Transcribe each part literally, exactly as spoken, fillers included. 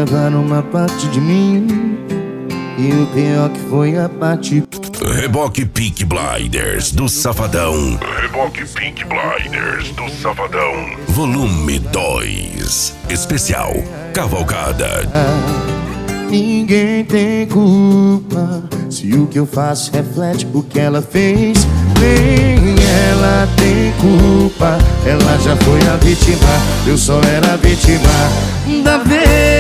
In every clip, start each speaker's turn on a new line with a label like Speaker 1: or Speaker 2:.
Speaker 1: levaram uma parte de mim, e o pior que foi a parte.
Speaker 2: Reboque Peaky Blinders do Safadão.
Speaker 3: Reboque Peaky Blinders do Safadão.
Speaker 2: Volume dois. Especial Cavalgada.
Speaker 1: Ninguém tem culpa se o que eu faço reflete o que ela fez. Nem ela tem culpa, ela já foi a vítima, eu só era a vítima da vez.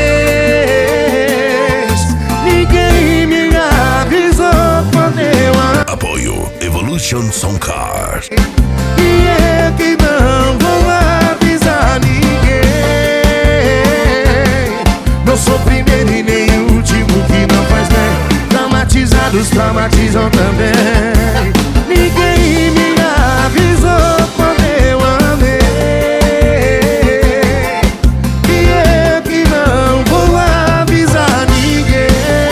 Speaker 1: Ninguém me avisou quando eu a...
Speaker 2: Apoio Evolution Song Cars.
Speaker 1: E eu que não vou avisar ninguém. Não sou primeiro e nem último que não faz bem. Traumatizados traumatizam também. Ninguém me avisou quando eu amei. E eu que não vou avisar ninguém.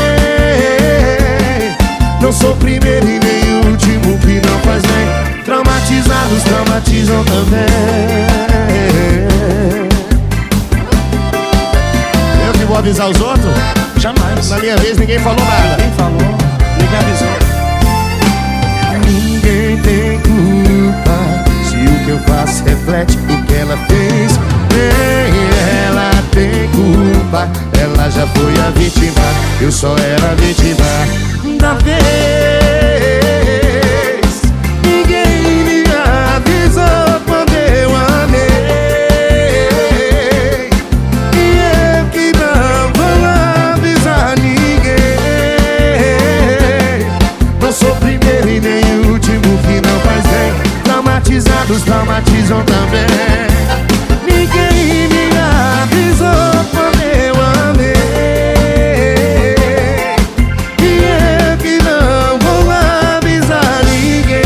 Speaker 1: Não sou primeiro e nem último que não faz bem. Traumatizados traumatizam também. Eu que vou avisar os outros?
Speaker 4: Jamais.
Speaker 1: Na minha vez ninguém falou nada.
Speaker 4: Ninguém falou, ninguém avisou.
Speaker 1: Ninguém tem culpa se o que eu faço reflete o que ela fez. Nem ela tem culpa, ela já foi a vítima, eu só era a vítima da vez. Ninguém me avisou quando eu amei. E eu que não vou avisar ninguém. Não sou primeiro e nem último que não faz bem. Traumatizados traumatizam também. Ninguém me avisou quando eu amei. E eu que não vou avisar ninguém.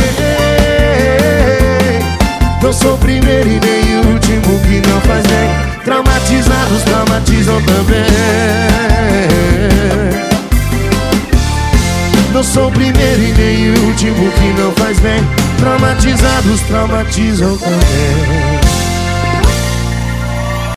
Speaker 1: Não sou primeiro e nem último que não faz bem. Traumatizados traumatizam também. Não sou o primeiro e nem o último que não faz bem. Traumatizados traumatizam também.